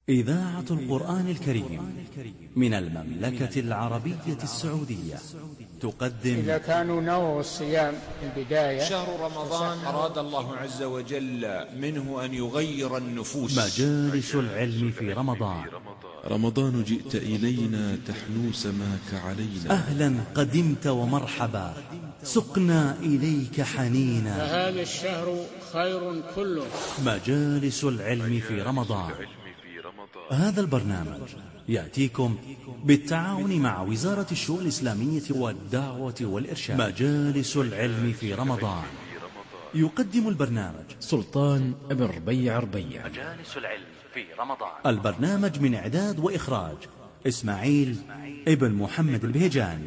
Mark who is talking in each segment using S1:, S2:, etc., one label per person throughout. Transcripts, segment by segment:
S1: إذاعة القرآن الكريم من المملكة العربية السعودية تقدم.
S2: إذا كانوا نووا الصيام في البداية،
S3: شهر رمضان أراد الله عز وجل منه أن يغير النفوس.
S1: مجالس العلم في رمضان.
S4: رمضان جئت إلينا تحنو سماك علينا،
S1: أهلا قدمت ومرحبا سقنا إليك حنينا،
S2: فهذا الشهر خير كله.
S1: مجالس العلم في رمضان. هذا البرنامج يأتيكم بالتعاون مع وزارة الشؤون الإسلامية والدعوة والإرشاد. مجالس العلم في رمضان. يقدم البرنامج
S5: سلطان بن ربيع.
S1: مجالس العلم في رمضان. البرنامج من إعداد وإخراج إسماعيل ابن محمد البهجاني.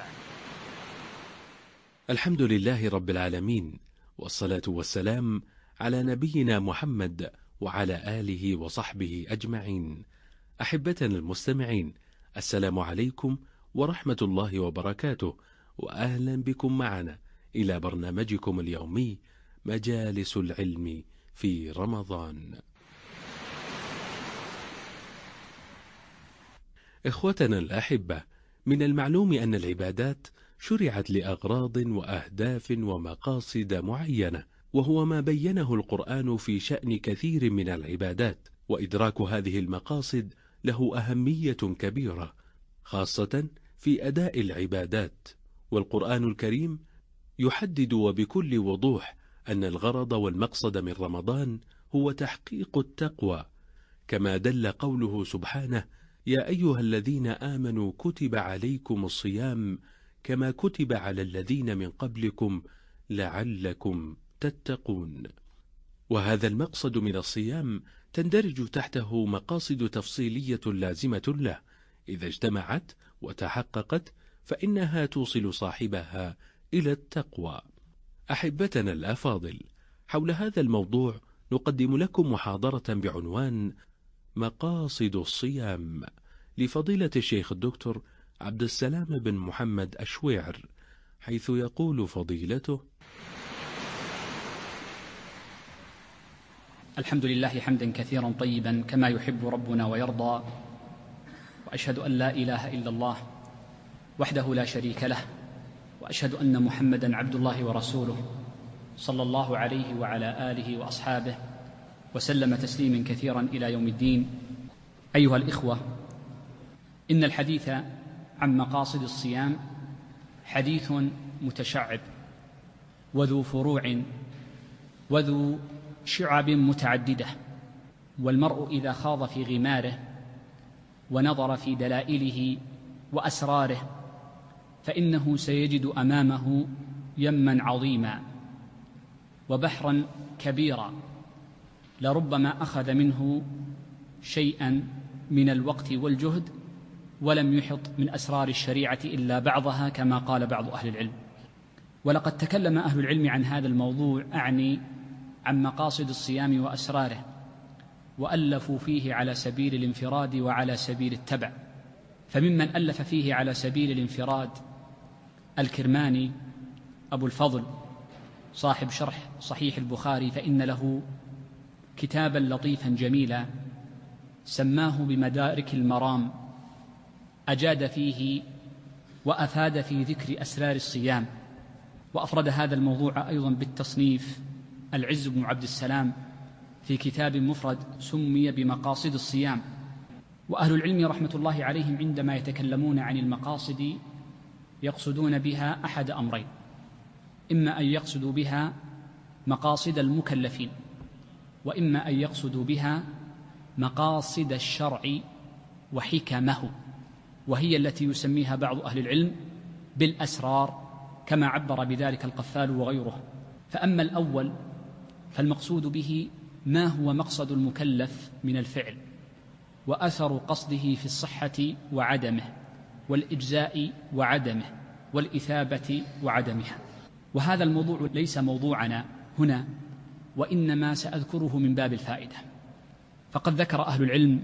S5: الحمد لله رب العالمين، والصلاة والسلام على نبينا محمد وعلى آله وصحبه أجمعين. أحبتنا المستمعين، السلام عليكم ورحمة الله وبركاته، وأهلا بكم معنا إلى برنامجكم اليومي مجالس العلم في رمضان. إخوتنا الأحبة، من المعلوم أن العبادات شرعت لأغراض وأهداف ومقاصد معينة، وهو ما بينه القرآن في شأن كثير من العبادات، وإدراك هذه المقاصد له أهمية كبيرة خاصة في أداء العبادات. والقرآن الكريم يحدد وبكل وضوح أن الغرض والمقصد من رمضان هو تحقيق التقوى، كما دل قوله سبحانه: يا أيها الذين آمنوا كتب عليكم الصيام كما كتب على الذين من قبلكم لعلكم تتقون. وهذا المقصد من الصيام تندرج تحته مقاصد تفصيلية لازمة له، إذا اجتمعت وتحققت فإنها توصل صاحبها إلى التقوى. أحبتنا الأفاضل، حول هذا الموضوع نقدم لكم محاضرة بعنوان مقاصد الصيام لفضيلة الشيخ الدكتور عبد السلام بن محمد الشويعر، حيث يقول فضيلته:
S6: الحمد لله حمدا كثيرا طيبا كما يحب ربنا ويرضى، وأشهد أن لا إله إلا الله وحده لا شريك له، وأشهد أن محمدا عبد الله ورسوله صلى الله عليه وعلى آله وأصحابه وسلم تسليما كثيرا إلى يوم الدين. أيها الإخوة، إن الحديث عن مقاصد الصيام حديث متشعب وذو فروع وذو شعب متعددة، والمرء إذا خاض في غماره ونظر في دلائله وأسراره فإنه سيجد أمامه يما عظيما وبحرا كبيرا، لربما أخذ منه شيئا من الوقت والجهد ولم يحط من أسرار الشريعة إلا بعضها، كما قال بعض أهل العلم. ولقد تكلم أهل العلم عن هذا الموضوع، أعني عن مقاصد الصيام وأسراره، وألفوا فيه على سبيل الانفراد وعلى سبيل التبع. فممن ألف فيه على سبيل الانفراد الكرماني أبو الفضل صاحب شرح صحيح البخاري، فإن له كتابا لطيفا جميلا سماه بمدارك المرام، أجاد فيه وأفاد في ذكر أسرار الصيام. وأفرد هذا الموضوع أيضا بالتصنيف العز بن عبد السلام في كتاب مفرد سمي بمقاصد الصيام. وأهل العلم رحمة الله عليهم عندما يتكلمون عن المقاصد يقصدون بها أحد أمرين: إما أن يقصدوا بها مقاصد المكلفين، وإما أن يقصدوا بها مقاصد الشرع وحكمه، وهي التي يسميها بعض أهل العلم بالأسرار، كما عبر بذلك القفال وغيره. فأما الأول فالمقصود به ما هو مقصد المكلف من الفعل، وأثر قصده في الصحة وعدمه، والإجزاء وعدمه، والإثابة وعدمها. وهذا الموضوع ليس موضوعنا هنا، وإنما سأذكره من باب الفائدة. فقد ذكر أهل العلم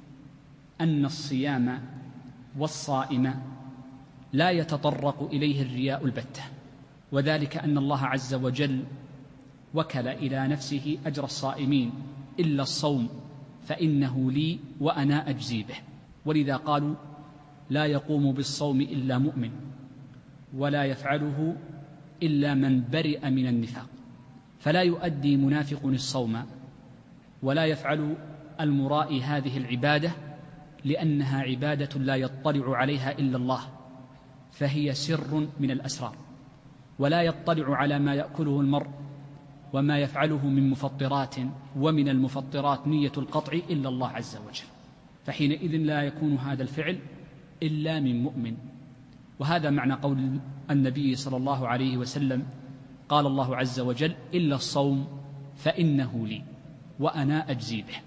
S6: أن الصيام والصائم لا يتطرق إليه الرياء البتة، وذلك أن الله عز وجل وكل إلى نفسه أجر الصائمين إلا الصوم، فإنه لي وأنا أجزي به. ولذا قالوا لا يقوم بالصوم إلا مؤمن، ولا يفعله إلا من برئ من النفاق. فلا يؤدي منافق الصوم ولا يفعل المرائي هذه العبادة، لأنها عبادة لا يطلع عليها إلا الله، فهي سر من الأسرار، ولا يطلع على ما يأكله المرء وما يفعله من مفطرات، ومن المفطرات نية القطع إلا الله عز وجل، فحينئذ لا يكون هذا الفعل إلا من مؤمن. وهذا معنى قول النبي صلى الله عليه وسلم: قال الله عز وجل: إلا الصوم فإنه لي وأنا أجزي به.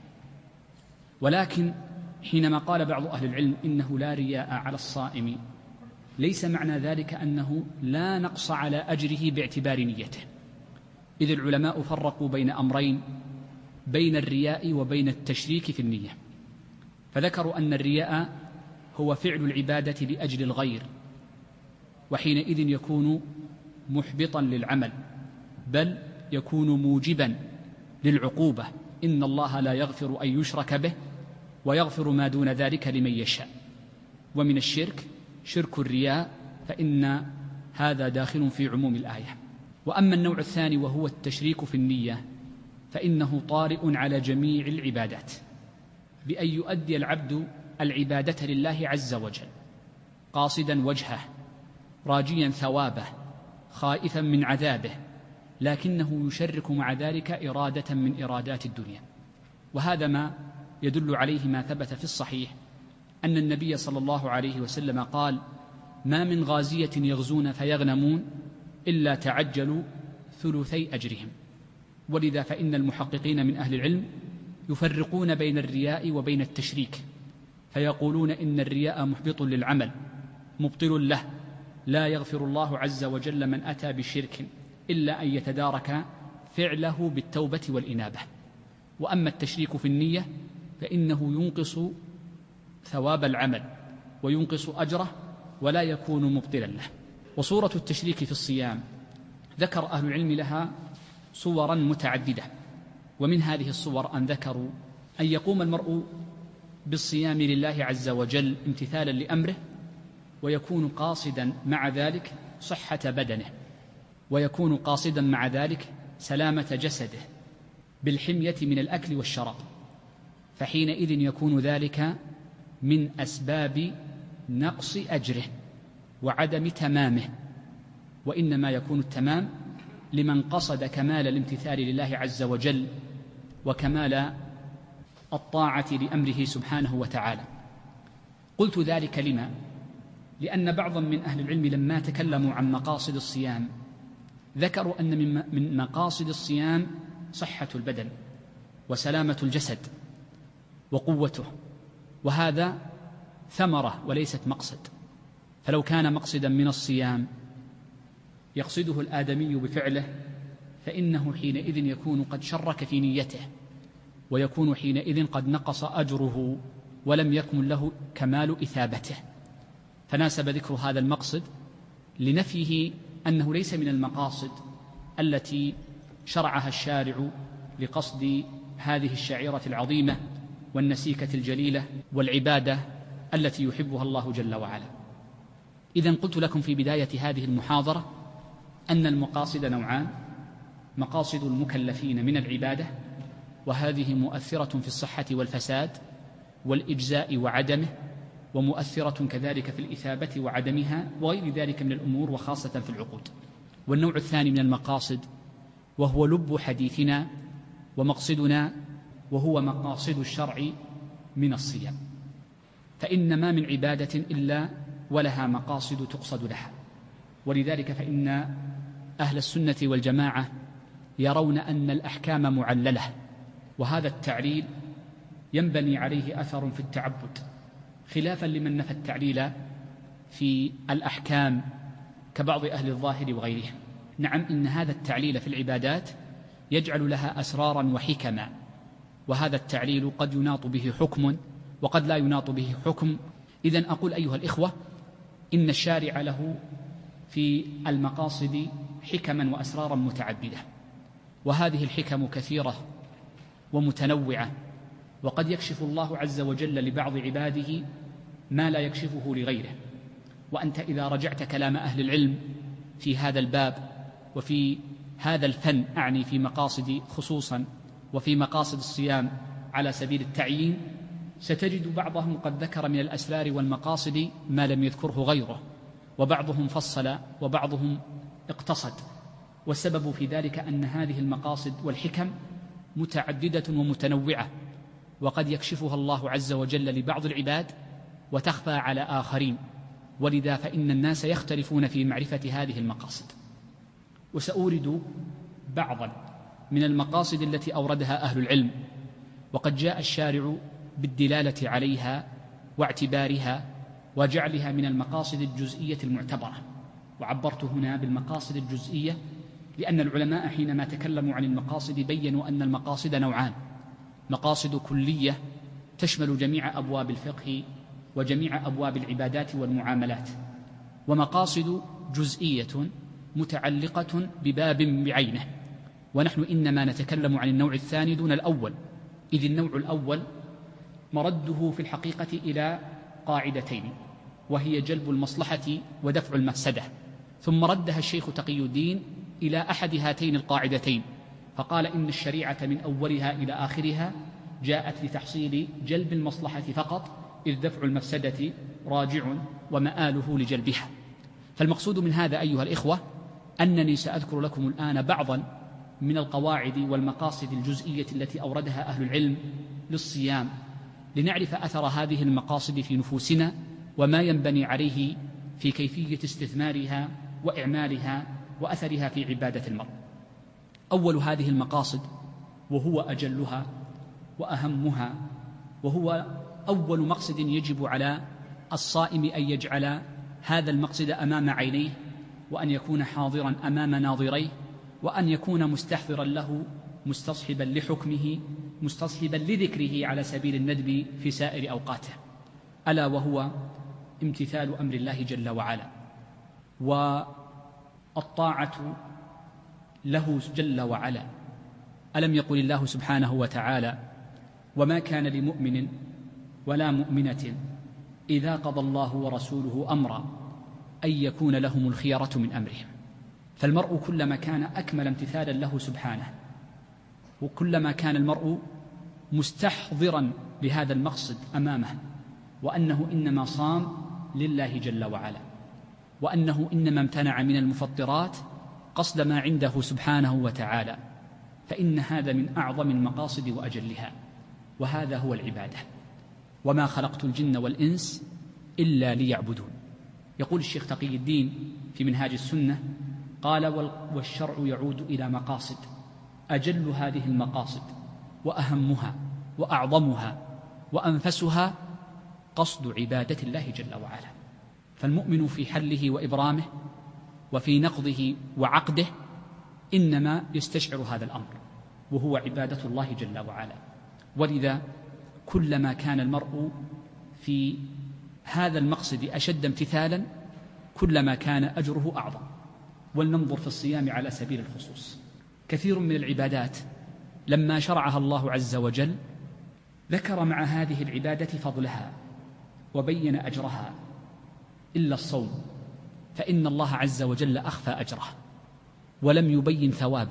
S6: ولكن حينما قال بعض أهل العلم إنه لا رياء على الصائم، ليس معنى ذلك أنه لا نقص على أجره باعتبار نيته، إذ العلماء فرقوا بين أمرين: بين الرياء وبين التشريك في النية. فذكروا أن الرياء هو فعل العبادة لأجل الغير، وحينئذ يكون محبطا للعمل، بل يكون موجبا للعقوبة: إن الله لا يغفر أن يشرك به ويغفر ما دون ذلك لمن يشاء. ومن الشرك شرك الرياء، فإن هذا داخل في عموم الآية. وأما النوع الثاني وهو التشريك في النية، فإنه طارئ على جميع العبادات، بأن يؤدي العبد العبادة لله عز وجل قاصدا وجهه، راجيا ثوابه، خائفا من عذابه، لكنه يشرك مع ذلك إرادة من إرادات الدنيا. وهذا ما يدل عليه ما ثبت في الصحيح أن النبي صلى الله عليه وسلم قال: ما من غازية يغزون فيغنمون إلا تعجلوا ثلثي أجرهم. ولذا فإن المحققين من أهل العلم يفرقون بين الرياء وبين التشريك، فيقولون إن الرياء محبط للعمل مبطل له، لا يغفر الله عز وجل من أتى بشرك إلا أن يتدارك فعله بالتوبة والإنابة. وأما التشريك في النية فإنه ينقص ثواب العمل وينقص أجره ولا يكون مبطلا له. وصورة التشريك في الصيام ذكر أهل العلم لها صورا متعددة، ومن هذه الصور أن ذكروا أن يقوم المرء بالصيام لله عز وجل امتثالا لأمره، ويكون قاصدا مع ذلك صحة بدنه، ويكون قاصدا مع ذلك سلامة جسده بالحمية من الأكل والشراب، فحينئذ يكون ذلك من أسباب نقص أجره وعدم تمامه. وإنما يكون التمام لمن قصد كمال الامتثال لله عز وجل وكمال الطاعة لأمره سبحانه وتعالى. قلت ذلك لما؟ لأن بعضا من أهل العلم لما تكلموا عن مقاصد الصيام ذكروا أن من مقاصد الصيام صحة البدن وسلامة الجسد وقوته، وهذا ثمرة وليست مقصد. فلو كان مقصدا من الصيام يقصده الآدمي بفعله فإنه حينئذ يكون قد شرك في نيته، ويكون حينئذ قد نقص أجره ولم يكن له كمال إثابته. فناسب ذكر هذا المقصد لنفيه أنه ليس من المقاصد التي شرعها الشارع لقصد هذه الشعيرة العظيمة والنسيكة الجليلة والعبادة التي يحبها الله جل وعلا. إذن قلت لكم في بداية هذه المحاضرة أن المقاصد نوعان: مقاصد المكلفين من العبادة، وهذه مؤثرة في الصحة والفساد والإجزاء وعدمه، ومؤثرة كذلك في الإثابة وعدمها وغير ذلك من الأمور، وخاصة في العقود. والنوع الثاني من المقاصد وهو لب حديثنا ومقصدنا، وهو مقاصد الشرع من الصيام، فإن ما من عبادة إلا ولها مقاصد تقصد لها. ولذلك فإن أهل السنة والجماعة يرون أن الأحكام معللة، وهذا التعليل ينبني عليه أثر في التعبد، خلافا لمن نفى التعليل في الأحكام كبعض أهل الظاهر وغيرهم. نعم، إن هذا التعليل في العبادات يجعل لها أسرارا وحكما، وهذا التعليل قد يناط به حكم وقد لا يناط به حكم. إذن أقول أيها الإخوة إن الشارع له في المقاصد حكما وأسرارا متعددة، وهذه الحكم كثيرة ومتنوعة، وقد يكشف الله عز وجل لبعض عباده ما لا يكشفه لغيره. وأنت إذا رجعت كلام أهل العلم في هذا الباب وفي هذا الفن، أعني في مقاصد خصوصا وفي مقاصد الصيام على سبيل التعيين، ستجد بعضهم قد ذكر من الأسرار والمقاصد ما لم يذكره غيره، وبعضهم فصل وبعضهم اقتصد. والسبب في ذلك أن هذه المقاصد والحكم متعددة ومتنوعة، وقد يكشفها الله عز وجل لبعض العباد وتخفى على آخرين، ولذا فإن الناس يختلفون في معرفة هذه المقاصد. وسأورد بعضا من المقاصد التي أوردها أهل العلم، وقد جاء الشارع بالدلالة عليها واعتبارها وجعلها من المقاصد الجزئية المعتبرة. وعبرت هنا بالمقاصد الجزئية لأن العلماء حينما تكلموا عن المقاصد بيّنوا أن المقاصد نوعان: مقاصد كلية تشمل جميع أبواب الفقه وجميع أبواب العبادات والمعاملات، ومقاصد جزئية متعلقة بباب بعينه. ونحن إنما نتكلم عن النوع الثاني دون الأول، إذ النوع الأول مرده في الحقيقة إلى قاعدتين، وهي جلب المصلحة ودفع المفسدة، ثم ردها الشيخ تقي الدين إلى أحد هاتين القاعدتين، فقال إن الشريعة من أولها إلى آخرها جاءت لتحصيل جلب المصلحة فقط، إذ دفع المفسدة راجع ومآله لجلبها. فالمقصود من هذا أيها الإخوة أنني سأذكر لكم الآن بعضا من القواعد والمقاصد الجزئية التي أوردها أهل العلم للصيام، لنعرف أثر هذه المقاصد في نفوسنا وما ينبني عليه في كيفية استثمارها وإعمالها وأثرها في عبادة المرء. أول هذه المقاصد وهو أجلها وأهمها، وهو أول مقصد يجب على الصائم أن يجعل هذا المقصد أمام عينيه، وأن يكون حاضرا أمام ناظريه، وأن يكون مستحضرا له، مستصحبا لحكمه، مستصحبا لذكره على سبيل الندب في سائر أوقاته، ألا وهو امتثال أمر الله جل وعلا والطاعة له جل وعلا. ألم يقل الله سبحانه وتعالى: وما كان لمؤمن ولا مؤمنة إذا قضى الله ورسوله أمرا أن يكون لهم الخيرة من أمرهم. فالمرء كلما كان أكمل امتثالا له سبحانه، وكلما كان المرء مستحضرا لهذا المقصد أمامه، وأنه إنما صام لله جل وعلا، وأنه إنما امتنع من المفطرات قصد ما عنده سبحانه وتعالى، فإن هذا من أعظم المقاصد وأجلها، وهذا هو العبادة. وما خلقت الجن والإنس إلا ليعبدون. يقول الشيخ تقي الدين في منهاج السنة قال: والشرع يعود إلى مقاصد، أجل هذه المقاصد وأهمها وأعظمها وأنفسها قصد عبادة الله جل وعلا. فالمؤمن في حله وإبرامه وفي نقضه وعقده إنما يستشعر هذا الأمر، وهو عبادة الله جل وعلا. ولذا كلما كان المرء في هذا المقصد أشد امتثالا كلما كان أجره أعظم. ولننظر في الصيام على سبيل الخصوص. كثير من العبادات لما شرعها الله عز وجل ذكر مع هذه العبادة فضلها وبين أجرها، إلا الصوم، فإن الله عز وجل أخفى أجره ولم يبين ثوابه،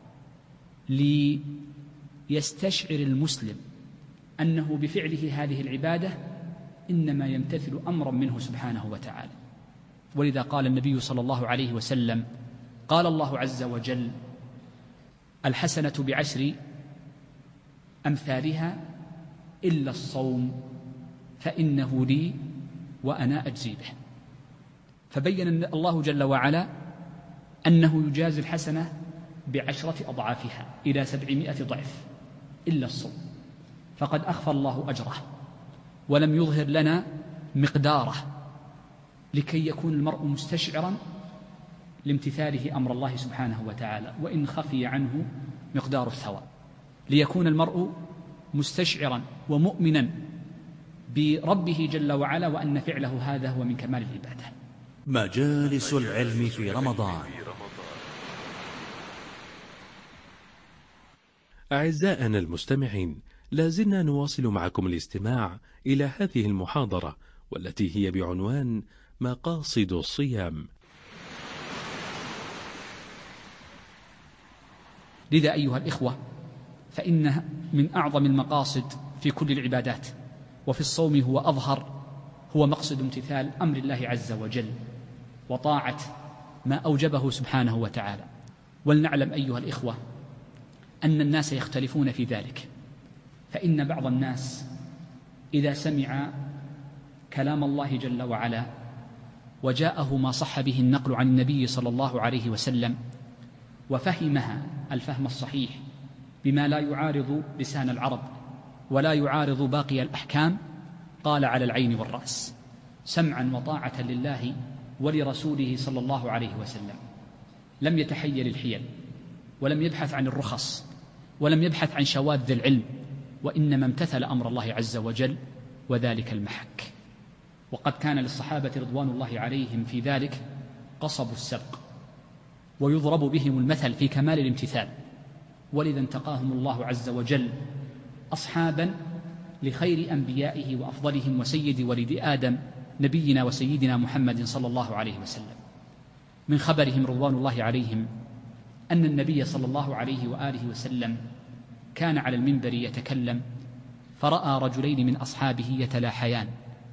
S6: ليستشعر المسلم أنه بفعله هذه العبادة إنما يمتثل أمرا منه سبحانه وتعالى. ولذا قال النبي صلى الله عليه وسلم: قال الله عز وجل: الحسنة بعشر أمثالها إلا الصوم فإنه لي وأنا أجزي به. فبين الله جل وعلا أنه يجازي الحسنة ب10 أضعافها إلى 700 ضعف إلا الصوم، فقد أخفى الله أجره ولم يظهر لنا مقداره، لكي يكون المرء مستشعرا لامتثاله أمر الله سبحانه وتعالى وإن خفي عنه مقدار الثواب، ليكون المرء مستشعرا ومؤمنا بربه جل وعلا وأن فعله هذا هو من كمال العبادة.
S1: مجالس العلم في رمضان.
S5: أعزائنا المستمعين، لازلنا نواصل معكم الاستماع إلى هذه المحاضرة، والتي هي بعنوان مقاصد الصيام.
S6: لذا أيها الإخوة، فإن من أعظم المقاصد في كل العبادات وفي الصوم هو أظهر، هو مقصد امتثال أمر الله عز وجل وطاعة ما أوجبه سبحانه وتعالى. ولنعلم أيها الإخوة أن الناس يختلفون في ذلك، فإن بعض الناس إذا سمع كلام الله جل وعلا وجاءه ما صح به النقل عن النبي صلى الله عليه وسلم وفهمها الفهم الصحيح بما لا يعارض لسان العرب ولا يعارض باقي الأحكام، قال على العين والرأس سمعا وطاعة لله ولرسوله صلى الله عليه وسلم. لم يتحيل الحيل ولم يبحث عن الرخص ولم يبحث عن شواذ العلم، وإنما امتثل أمر الله عز وجل، وذلك المحك. وقد كان للصحابة رضوان الله عليهم في ذلك قصب السبق، ويضرب بهم المثل في كمال الامتثال، ولذا انتقاهم الله عز وجل أصحابا لخير أنبيائه وأفضلهم وسيد ولد آدم نبينا وسيدنا محمد صلى الله عليه وسلم. من خبرهم رضوان الله عليهم أن النبي صلى الله عليه وآله وسلم كان على المنبر يتكلم، فرأى رجلين من أصحابه يتلاحيان،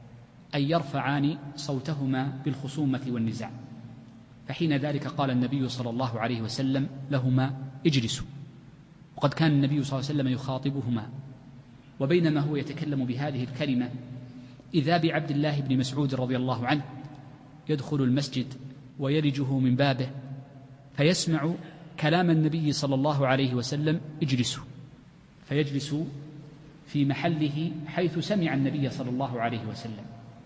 S6: أي يرفعان صوتهما بالخصومة والنزاع، فحين ذلك قال النبي صلى الله عليه وسلم لهما اجلسوا. وقد كان النبي صلى الله عليه وسلم يخاطبهما، وبينما هو يتكلم بهذه الكلمة إذا بعبد الله بن مسعود رضي الله عنه يدخل المسجد ويلجه من بابه فيسمع كلام النبي صلى الله عليه وسلم اجلسوا، فيجلس في محله حيث سمع النبي صلى الله عليه وسلم،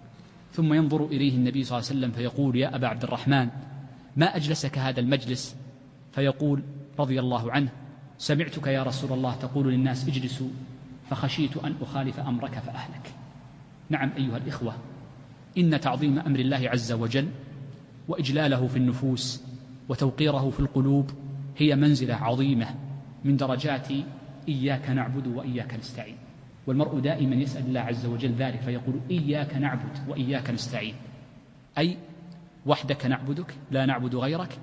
S6: ثم ينظر إليه النبي صلى الله عليه وسلم فيقول يا أبا عبد الرحمن ما أجلسك هذا المجلس؟ فيقول رضي الله عنه سمعتك يا رسول الله تقول للناس اجلسوا فخشيت أن أخالف أمرك فأهلك. نعم أيها الإخوة، إن تعظيم أمر الله عز وجل وإجلاله في النفوس وتوقيره في القلوب هي منزلة عظيمة من درجات إياك نعبد وإياك نستعين. والمرء دائما يسأل الله عز وجل ذلك فيقول إياك نعبد وإياك نستعين، أي وحدك نعبدك لا نعبد غيرك،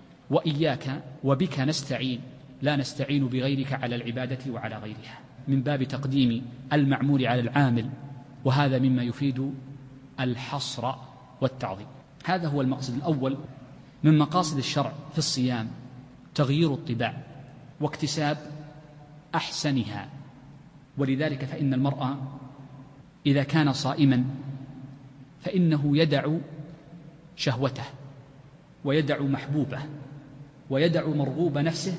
S6: وإياك وبك نستعين لا نستعين بغيرك على العبادة وعلى غيرها، من باب تقديم المعمول على العامل، وهذا مما يفيد الحصر والتعظيم. هذا هو المقصد الأول من مقاصد الشرع في الصيام، تغيير الطباع واكتساب أحسنها. ولذلك فإن المرء إذا كان صائما فإنه يدع شهوته ويدع محبوبه ويدع مرغوب نفسه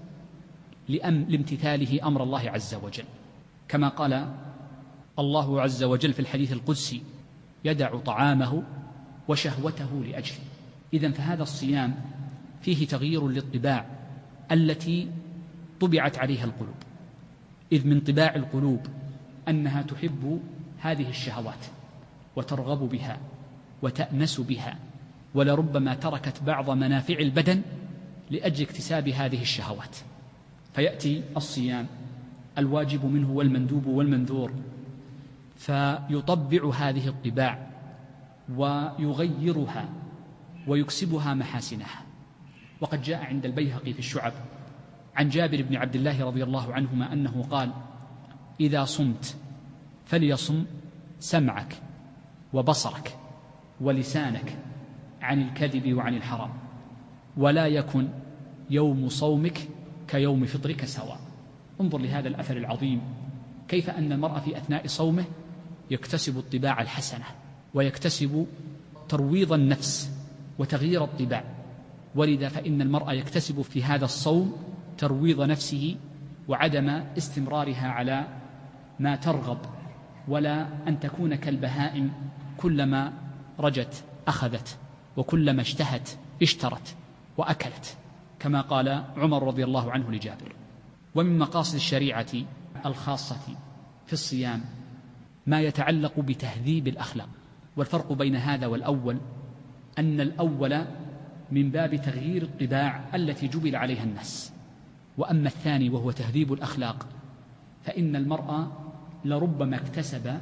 S6: لامتثاله أمر الله عز وجل، كما قال الله عز وجل في الحديث القدسي يدع طعامه وشهوته لأجله. إذن فهذا الصيام فيه تغيير للطباع التي طبعت عليها القلوب، إذ من طباع القلوب أنها تحب هذه الشهوات وترغب بها وتأنس بها، ولربما تركت بعض منافع البدن لأجل اكتساب هذه الشهوات. فيأتي الصيام الواجب منه والمندوب والمنذور فيطبع هذه الطباع ويغيرها ويكسبها محاسنها. وقد جاء عند البيهقي في الشعب عن جابر بن عبد الله رضي الله عنهما أنه قال إذا صمت فليصم سمعك وبصرك ولسانك عن الكذب وعن الحرام، ولا يكن يوم صومك كيوم فطرك سواء. انظر لهذا الأثر العظيم، كيف أن المرء في أثناء صومه يكتسب الطباع الحسنة ويكتسب ترويض النفس وتغيير الطباع. ولذا فإن المرء يكتسب في هذا الصوم ترويض نفسه وعدم استمرارها على ما ترغب، ولا أن تكون كالبهائم كلما رجت أخذت وكلما اشتهت اشترت وأكلت، كما قال عمر رضي الله عنه لجابر. ومن مقاصد الشريعة الخاصة في الصيام ما يتعلق بتهذيب الأخلاق. والفرق بين هذا والأول أن الأول من باب تغيير الطباع التي جبل عليها الناس، وأما الثاني وهو تهذيب الأخلاق فإن المرء لربما اكتسب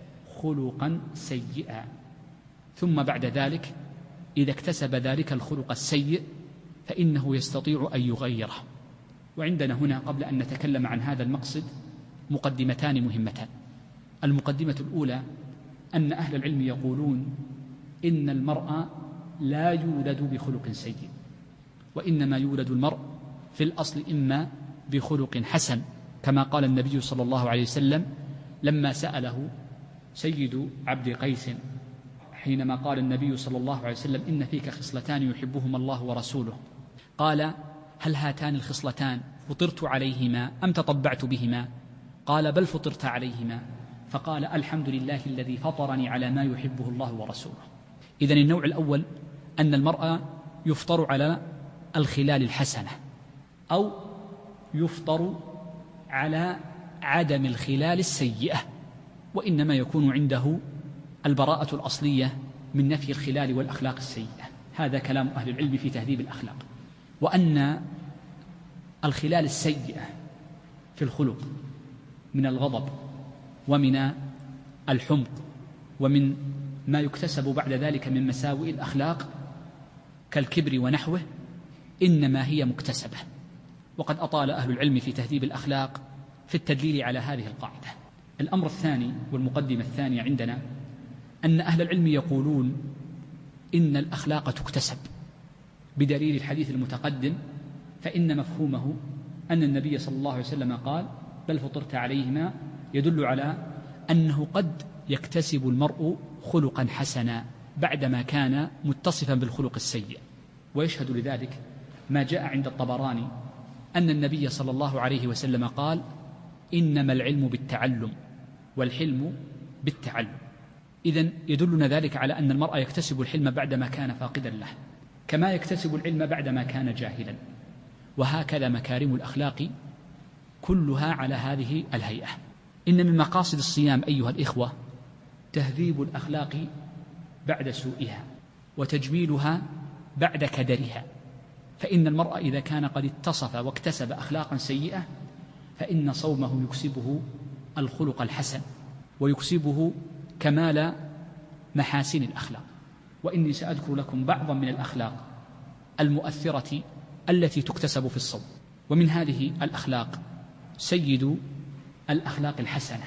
S6: خلقا سيئا، ثم بعد ذلك إذا اكتسب ذلك الخلق السيء فإنه يستطيع أن يغيره. وعندنا هنا قبل أن نتكلم عن هذا المقصد مقدمتان مهمتان. المقدمة الأولى أن أهل العلم يقولون إن المرء لا يولد بخلق سيء، وإنما يولد المرء في الأصل إما بخلق حسن، كما قال النبي صلى الله عليه وسلم لما سأله سيد عبد قيس حينما قال النبي صلى الله عليه وسلم إن فيك خصلتان يحبهما الله ورسوله، قال هل هاتان الخصلتان فطرت عليهما أم تطبعت بهما؟ قال بل فطرت عليهما. فقال الحمد لله الذي فطرني على ما يحبه الله ورسوله. إذن النوع الأول أن المرء يفطر على الخلال الحسنة، أو يفطر على عدم الخلال السيئة، وإنما يكون عنده البراءة الأصلية من نفي الخلال والأخلاق السيئة. هذا كلام أهل العلم في تهذيب الأخلاق. وأن الخلال السيئة في الخلق من الغضب ومن الحمق ومن ما يكتسب بعد ذلك من مساوئ الأخلاق كالكبر ونحوه إنما هي مكتسبة. وقد أطال أهل العلم في تهذيب الأخلاق في التدليل على هذه القاعدة. الأمر الثاني والمقدمة الثانية عندنا أن أهل العلم يقولون إن الأخلاق تكتسب بدليل الحديث المتقدم، فإن مفهومه أن النبي صلى الله عليه وسلم قال بل فطرت عليهما، يدل على أنه قد يكتسب المرء خلقا حسنا بعدما كان متصفا بالخلق السيء. ويشهد لذلك ما جاء عند الطبراني أن النبي صلى الله عليه وسلم قال إنما العلم بالتعلم والحلم بالتعلم. إذن يدلنا ذلك على أن المرء يكتسب الحلم بعدما كان فاقدا له، كما يكتسب العلم بعدما كان جاهلا. وهكذا مكارم الأخلاق كلها على هذه الهيئة. إن من مقاصد الصيام أيها الإخوة تهذيب الأخلاق بعد سوءها وتجميلها بعد كدرها. فإن المرء إذا كان قد اتصف واكتسب أخلاقا سيئة فإن صومه يكسبه الخلق الحسن ويكسبه كمال محاسن الأخلاق. وإني سأذكر لكم بعضا من الأخلاق المؤثرة التي تكتسب في الصوم. ومن هذه الأخلاق سيد الأخلاق الحسنة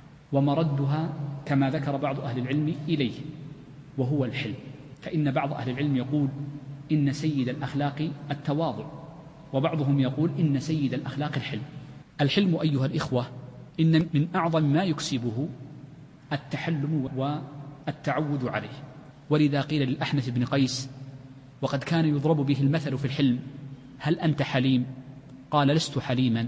S6: ومردها كما ذكر بعض أهل العلم إليه، وهو الحلم. فإن بعض أهل العلم يقول إن سيد الأخلاق التواضع، وبعضهم يقول إن سيد الأخلاق الحلم. الحلم أيها الإخوة إن من أعظم ما يكسبه التحلم والتعود عليه. ولذا قيل للأحنف بن قيس وقد كان يضرب به المثل في الحلم هل أنت حليم؟ قال لست حليما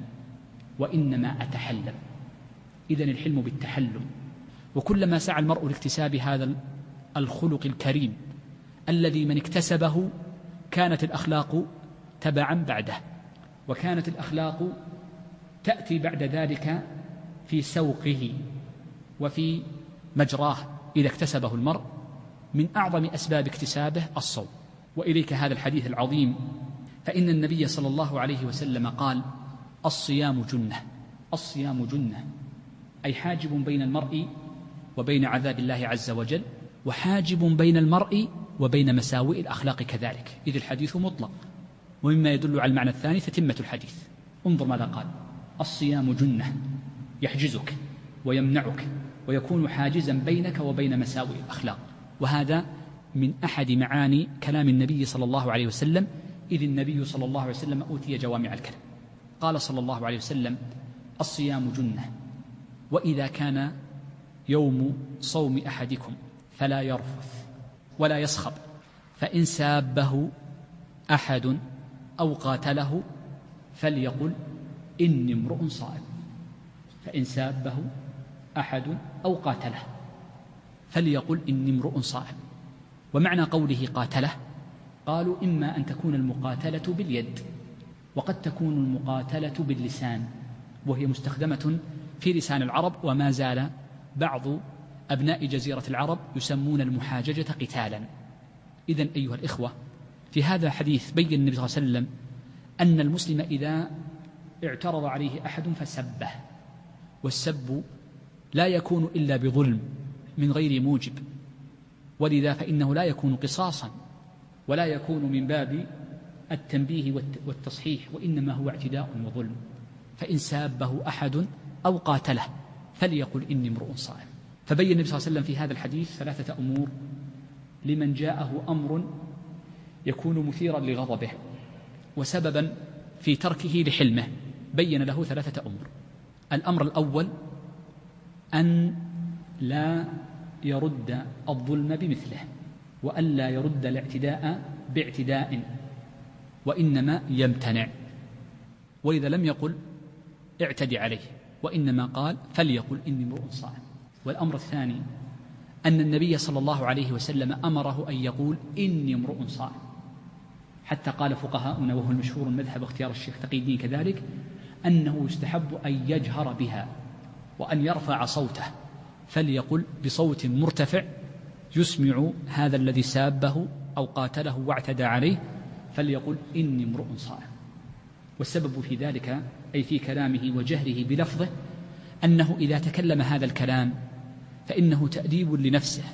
S6: وإنما أتحلم. إذن الحلم بالتحلم. وكلما سعى المرء لاكتساب هذا الخلق الكريم الذي من اكتسبه كانت الأخلاق تبعا بعده، وكانت الأخلاق تأتي بعد ذلك في سوقه وفي مجراه إذا اكتسبه المرء. من أعظم أسباب اكتسابه الصوم. وإليك هذا الحديث العظيم، فإن النبي صلى الله عليه وسلم قال الصيام جنة. الصيام جنة أي حاجب بين المرء وبين عذاب الله عز وجل، وحاجب بين المرء وبين مساوئ الأخلاق كذلك، إذ الحديث مطلق. ومما يدل على المعنى الثاني تتمة الحديث. انظر ماذا قال: الصيام جنة، يحجزك ويمنعك ويكون حاجزا بينك وبين مساوئ الأخلاق. وهذا من أحد معاني كلام النبي صلى الله عليه وسلم، إذ النبي صلى الله عليه وسلم أوتي جوامع الكلم. قال صلى الله عليه وسلم: الصيام جنة، وإذا كان يوم صوم أحدكم فلا يرفث ولا يصخب، فإن سابه أحد أو قاتله فليقل إني امرؤ صائم. فإن سابه أحد أو قاتله فليقل إني امرؤ صائم. ومعنى قوله قاتله قالوا إما أن تكون المقاتلة باليد، وقد تكون المقاتلة باللسان، وهي مستخدمة في لسان العرب، وما زال بعض أبناء جزيرة العرب يسمون المحاججة قتالا. إذن أيها الإخوة، في هذا الحديث بين النبي صلى الله عليه وسلم أن المسلم إذا اعترض عليه أحد فسبه والسب لا يكون إلا بظلم من غير موجب، ولذا فإنه لا يكون قصاصا ولا يكون من باب التنبيه والتصحيح، وإنما هو اعتداء وظلم. فإن سابه أحد أو قاتله فليقل إني امرؤ صائم. فبين النبي صلى الله عليه وسلم في هذا الحديث 3 أمور لمن جاءه أمر يكون مثيرا لغضبه وسببا في تركه لحلمه، بين له 3 أمور. الأمر الأول أن لا يرد الظلم بمثله، وأن لا يرد الاعتداء باعتداء، وإنما يمتنع، وإذا لم يقل اعتدي عليه، وإنما قال فليقل إني امرؤ صائم. والأمر الثاني أن النبي صلى الله عليه وسلم أمره أن يقول إني امرؤ صائم، حتى قال فقهاؤنا، وهو المشهور المذهب اختيار الشيخ تقي الدين كذلك، أنه يستحب أن يجهر بها وأن يرفع صوته، فليقل بصوت مرتفع يسمع هذا الذي سابه أو قاتله واعتدى عليه، فليقل إني امرؤ صائم. والسبب في ذلك أي في كلامه وجهره بلفظه أنه إذا تكلم هذا الكلام فإنه تأديب لنفسه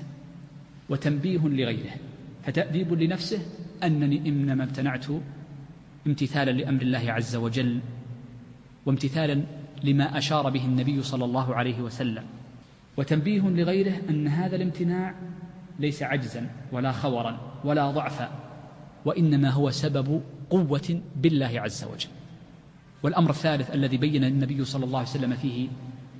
S6: وتنبيه لغيره. فتأديب لنفسه أنني إنما امتنعت امتثالا لأمر الله عز وجل وامتثالا لما أشار به النبي صلى الله عليه وسلم، وتنبيه لغيره أن هذا الامتناع ليس عجزا ولا خورا ولا ضعفا، وإنما هو سبب قوة بالله عز وجل. والأمر الثالث الذي بين النبي صلى الله عليه وسلم فيه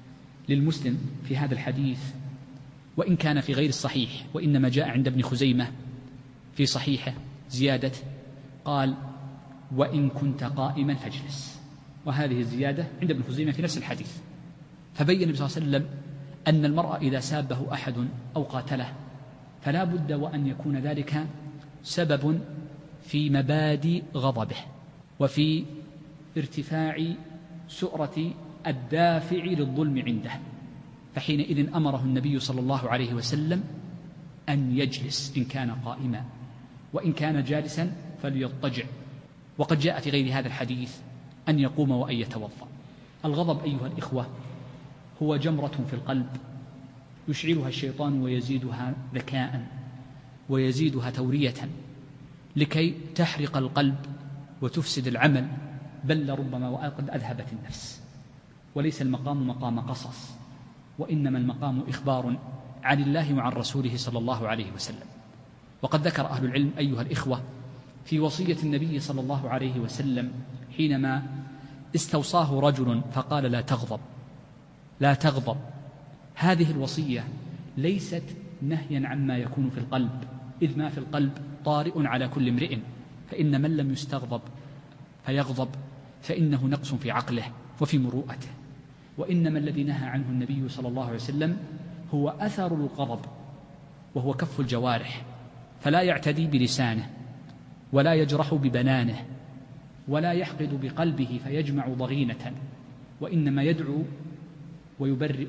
S6: للمسلم في هذا الحديث، وإن كان في غير الصحيح وإنما جاء عند ابن خزيمة في صحيحه زيادة، قال وإن كنت قائما فاجلس، وهذه الزيادة عند ابن خزيمة في نفس الحديث. فبين النبي صلى الله عليه وسلم أن المرء إذا سابه أحد أو قاتله فلا بد وأن يكون ذلك سبب في مبادئ غضبه وفي ارتفاع سؤرة الدافع للظلم عنده، فحينئذ أمره النبي صلى الله عليه وسلم أن يجلس إن كان قائما، وإن كان جالسا فليضطجع. وقد جاء في غير هذا الحديث أن يقوم وأن يتوضأ. الغضب أيها الإخوة هو جمرة في القلب يشعلها الشيطان ويزيدها ذكاء ويزيدها تورية لكي تحرق القلب وتفسد العمل، بل لربما وقد أذهبت النفس. وليس المقام مقام قصص، وإنما المقام إخبار عن الله وعن رسوله صلى الله عليه وسلم. وقد ذكر أهل العلم أيها الإخوة في وصية النبي صلى الله عليه وسلم حينما استوصاه رجل فقال لا تغضب لا تغضب، هذه الوصية ليست نهيا عما يكون في القلب، إذ ما في القلب طارئ على كل امرئ، فإن من لم يستغضب فيغضب فإنه نقص في عقله وفي مروءته. وإنما الذي نهى عنه النبي صلى الله عليه وسلم هو أثر الغضب، وهو كف الجوارح، فلا يعتدي بلسانه ولا يجرح ببنانه ولا يحقد بقلبه فيجمع ضغينة، وإنما يدعو ويبرئ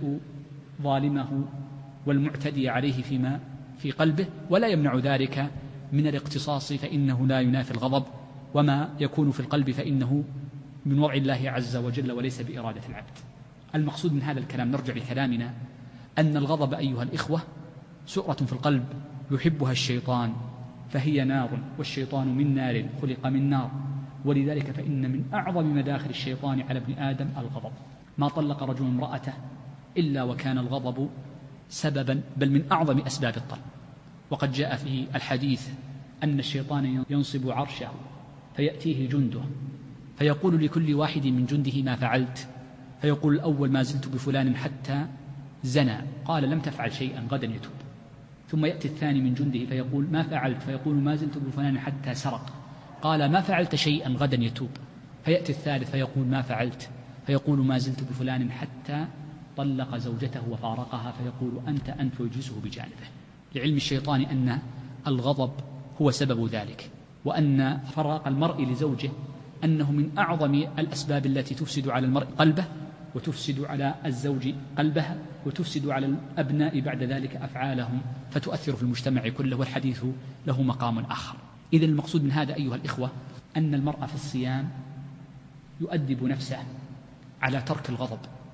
S6: ظالمه والمعتدي عليه فيما في قلبه، ولا يمنع ذلك من الاقتصاص، فإنه لا ينافي الغضب، وما يكون في القلب فإنه من وضع الله عز وجل وليس بإرادة العبد. المقصود من هذا الكلام، نرجع لكلامنا، أن الغضب أيها الإخوة سؤرة في القلب يحبها الشيطان، فهي نار، والشيطان من نار خلق من نار، ولذلك فإن من أعظم مداخل الشيطان على ابن آدم الغضب. ما طلق رجل امرأته إلا وكان الغضب سببا، بل من أعظم أسباب الطلاق. وقد جاء في الحديث أن الشيطان ينصب عرشه فيأتيه جنده فيقول لكل واحد من جنده ما فعلت، فيقول الأول ما زلت بفلان حتى زنى، قال لم تفعل شيئا غدا يتوب. ثم يأتي الثاني من جنده فيقول ما فعلت، فيقول ما زلت بفلان حتى سرق، قال ما فعلت شيئا غدا يتوب. فيأتي الثالث فيقول ما فعلت، فيقول ما زلت بفلان حتى طلق زوجته وفارقها، فيقول أنت ويجلسه بجانبه. لعلم الشيطان أن الغضب هو سبب ذلك، وأن فراق المرء لزوجه أنه من أعظم الأسباب التي تفسد على المرء قلبه، وتفسد على الزوج قلبها، وتفسد على الأبناء بعد ذلك أفعالهم، فتؤثر في المجتمع كله، والحديث له مقام آخر. إذن المقصود من هذا أيها الإخوة أن المرء في الصيام يؤدب نفسه على ترك الغضب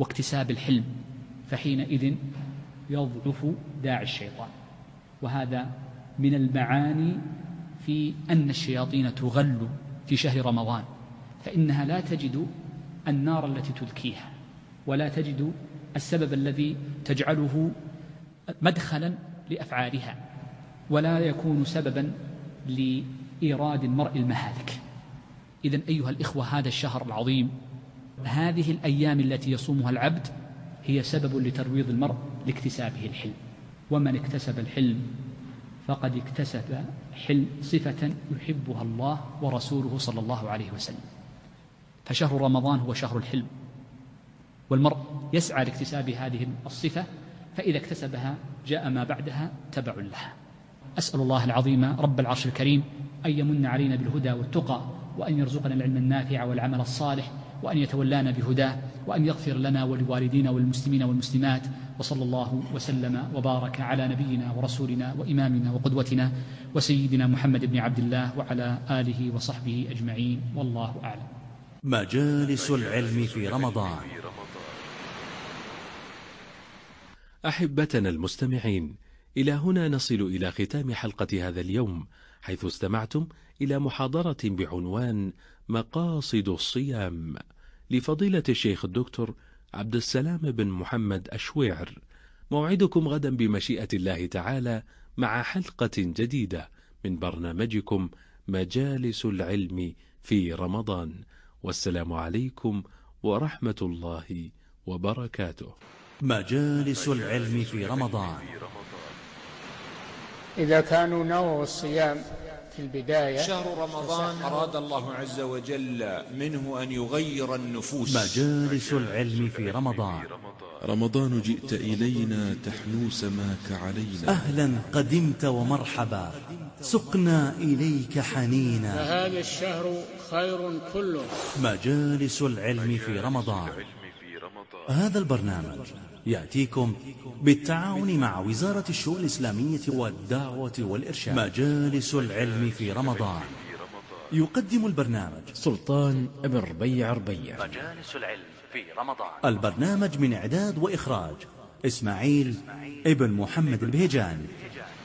S6: واكتساب الحلم، فحينئذ يضعف داعي الشيطان. وهذا من المعاني في أن الشياطين تغل في شهر رمضان، فإنها لا تجد النار التي تذكيها، ولا تجد السبب الذي تجعله مدخلا لأفعالها، ولا يكون سببا لإيراد المرء المهالك. إذن أيها الإخوة، هذا الشهر العظيم، هذه الأيام التي يصومها العبد هي سبب لترويض المرء لاكتسابه الحلم، ومن اكتسب الحلم فقد اكتسب حلم صفة يحبها الله ورسوله صلى الله عليه وسلم. فشهر رمضان هو شهر الحلم، والمرء يسعى لاكتساب هذه الصفة، فإذا اكتسبها جاء ما بعدها تبع لها. أسأل الله العظيم رب العرش الكريم أن يمن علينا بالهدى والتقى، وأن يرزقنا العلم النافع والعمل الصالح، وأن يتولانا بهداه، وأن يغفر لنا ولوالدينا والمسلمين والمسلمات. وصلى الله وسلم وبارك على نبينا ورسولنا وإمامنا وقدوتنا وسيدنا محمد بن عبد الله وعلى آله وصحبه أجمعين، والله أعلم.
S1: مجالس العلم في رمضان.
S5: أحبتنا المستمعين، إلى هنا نصل إلى ختام حلقة هذا اليوم، حيث استمعتم إلى محاضرة بعنوان مقاصد الصيام لفضيلة الشيخ الدكتور عبد السلام بن محمد الشويعر. موعدكم غدا بمشيئة الله تعالى مع حلقة جديدة من برنامجكم مجالس العلم في رمضان، والسلام عليكم ورحمة الله وبركاته.
S1: مجالس العلم في رمضان.
S2: إذا كانوا نووا الصيام في البداية،
S3: شهر رمضان أراد الله عز وجل منه أن يغير النفوس.
S1: مجالس العلم في رمضان.
S4: رمضان جئت إلينا تحنو سماك علينا.
S1: أهلا قدمت ومرحبا، سقنا إليك حنينا.
S2: فهذا الشهر خير كله.
S1: مجالس العلم في رمضان. هذا البرنامج يأتيكم بالتعاون مع وزارة الشؤون الإسلامية والدعوة والإرشاد. مجالس العلم في رمضان. يقدم البرنامج
S7: سلطان بن ربيع.
S1: مجالس العلم في رمضان. البرنامج من إعداد وإخراج إسماعيل ابن محمد البهجان.